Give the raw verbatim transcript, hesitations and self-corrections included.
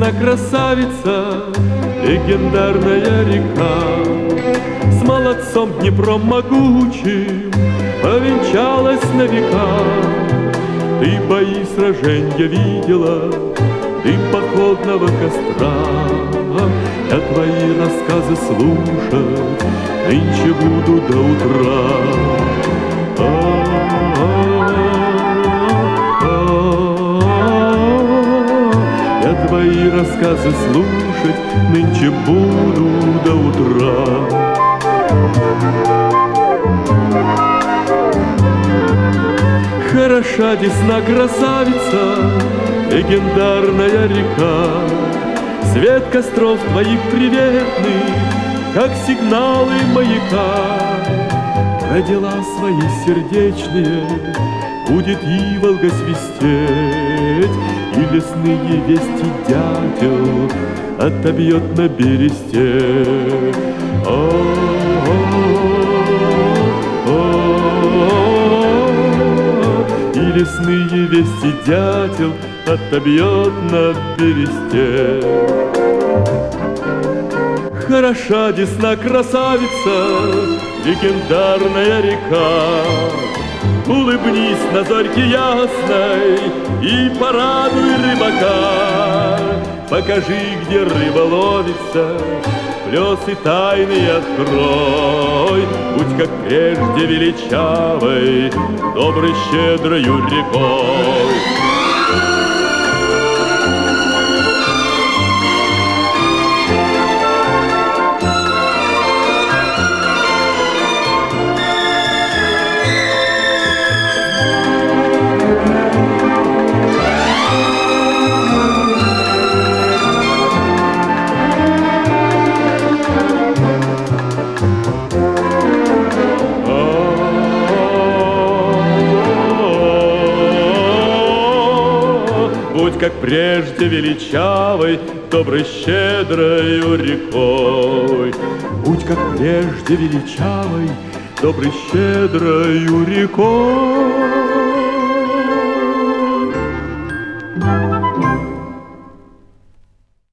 Десна красавица, легендарная река, с молодцом Днепром могучим повенчалась на века. Ты бои сраженья видела, ты походного костра, я твои рассказы слушать нынче буду до утра. Я твои рассказы слушать нынче буду до утра. Хороша Десна красавица, легендарная река, свет костров твоих приветных, как сигналы маяка. Про дела свои сердечные будет и Волга свистеть, и лесные вести дятел отобьет на бересте. И лесные вести дятел отобьет на бересте. Хороша Десна красавица, легендарная река, улыбнись на зорьке ясной и порадуй рыбака. Покажи, где рыба ловится, плесы тайные открой. Будь как прежде величавой, доброй щедрою рекой. Будь как прежде величавой, доброй щедрою рекой. Будь как прежде величавой, доброй щедрою рекой.